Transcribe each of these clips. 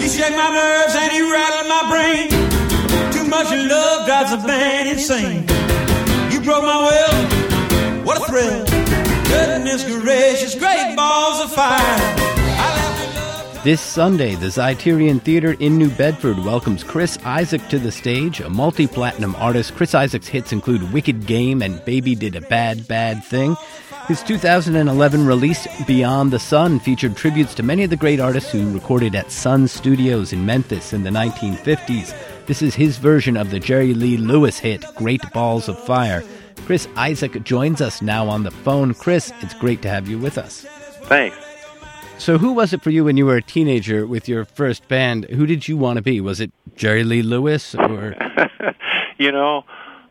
He shake my nerves and he rattle my brain. Too much love drives a man insane. You broke my will, what a thrill. Goodness gracious, great balls of fire. This Sunday, the Zeiterion Theater in New Bedford welcomes Chris Isaak to the stage, a multi-platinum artist. Chris Isaak's hits include Wicked Game and Baby Did a Bad, Bad Thing. His 2011 release, Beyond the Sun, featured tributes to many of the great artists who recorded at Sun Studios in Memphis in the 1950s. This is his version of the Jerry Lee Lewis hit, Great Balls of Fire. Chris Isaak joins us now on the phone. Chris, it's great to have you with us. Thanks. So who was it for you when you were a teenager with your first band? Who did you want to be? Was it Jerry Lee Lewis or? You know,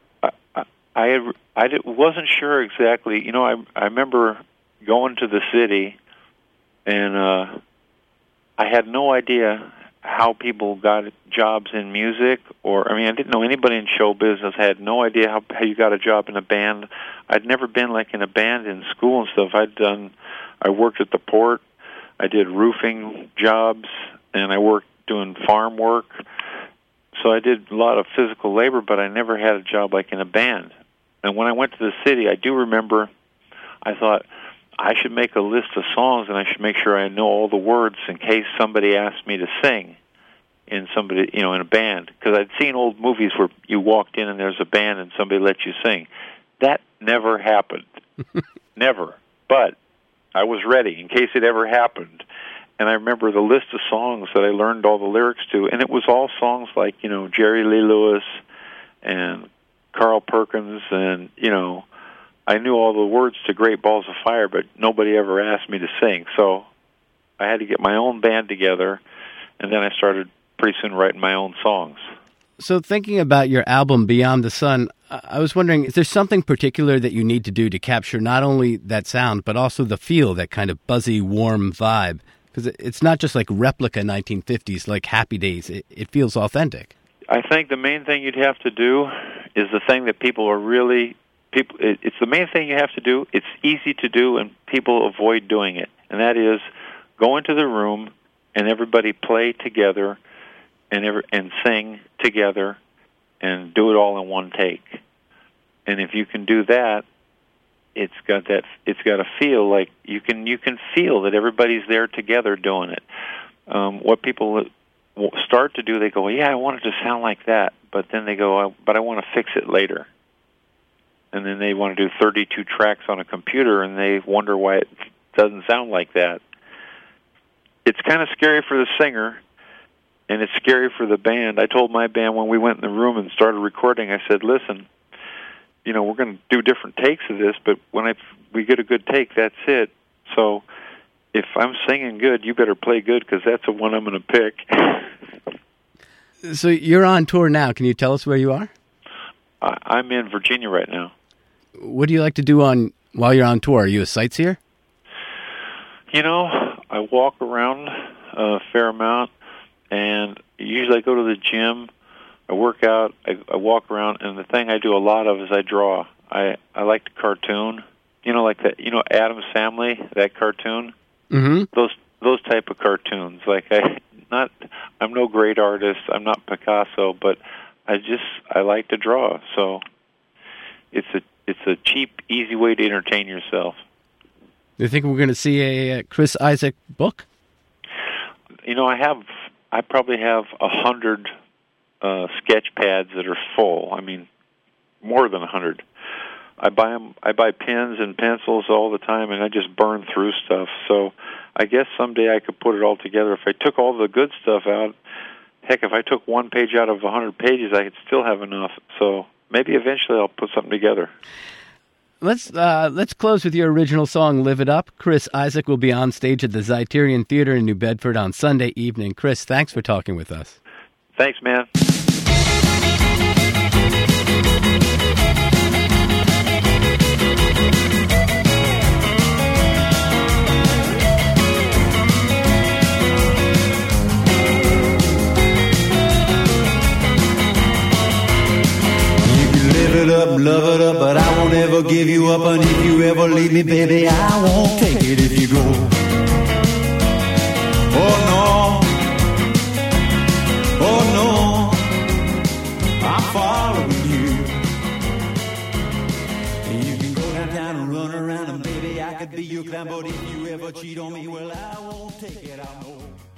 I wasn't sure exactly. You know, I remember going to the city, and I had no idea how people got jobs in music. I didn't know anybody in show business. I had no idea how you got a job in a band. I'd never been like in a band in school and stuff. I worked at the port. I did roofing jobs, and I worked doing farm work. So I did a lot of physical labor, but I never had a job like in a band. And when I went to the city, I do remember, I thought, I should make a list of songs, and I should make sure I know all the words in case somebody asked me to sing in a band. Because I'd seen old movies where you walked in and there's a band and somebody let you sing. That never happened. Never. But I was ready in case it ever happened. And I remember the list of songs that I learned all the lyrics to, and it was all songs like, Jerry Lee Lewis and Carl Perkins, and, I knew all the words to Great Balls of Fire, but nobody ever asked me to sing. So I had to get my own band together, and then I started pretty soon writing my own songs. So thinking about your album, Beyond the Sun, I was wondering, is there something particular that you need to do to capture not only that sound, but also the feel, that kind of buzzy, warm vibe? Because it's not just like replica 1950s, like Happy Days. It feels authentic. I think the main thing you'd have to do is the thing that it's the main thing you have to do. It's easy to do, and people avoid doing it. And that is go into the room and everybody play together and sing together and do it all in one take. And if you can do that, it's got to feel like you can feel that everybody's there together doing it. What people start to do, they go, yeah, I want it to sound like that, but then they go, but I want to fix it later. And then they want to do 32 tracks on a computer, and they wonder why it doesn't sound like that. It's kind of scary for the singer, and it's scary for the band. I told my band when we went in the room and started recording, I said, listen, we're going to do different takes of this, but when we get a good take, that's it. So if I'm singing good, you better play good, because that's the one I'm going to pick. So you're on tour now. Can you tell us where you are? I'm in Virginia right now. What do you like to do while you're on tour? Are you a sightseer? I walk around a fair amount, and usually I go to the gym, I work out, I walk around, and the thing I do a lot of is I draw. I like to cartoon, like that, Addams Family, that cartoon. Mm-hmm. Those type of cartoons. Like I'm no great artist, I'm not Picasso, but I like to draw. So it's a cheap, easy way to entertain yourself. Do you think we're going to see a Chris Isaak book? I probably have 100 sketch pads that are full. More than 100. I buy pens and pencils all the time, and I just burn through stuff. So I guess someday I could put it all together. If I took all the good stuff out, heck, if I took one page out of 100 pages, I could still have enough. So maybe eventually I'll put something together. Let's close with your original song, Live It Up. Chris Isaak will be on stage at the Zeiterion Theater in New Bedford on Sunday evening. Chris, thanks for talking with us. Thanks, man. Love it up, but I won't ever give you up. And if you ever leave me, baby, I won't take it if you go. Oh no, run around and baby, I could be your clown. But if you ever cheat on me, well, I won't take it out no.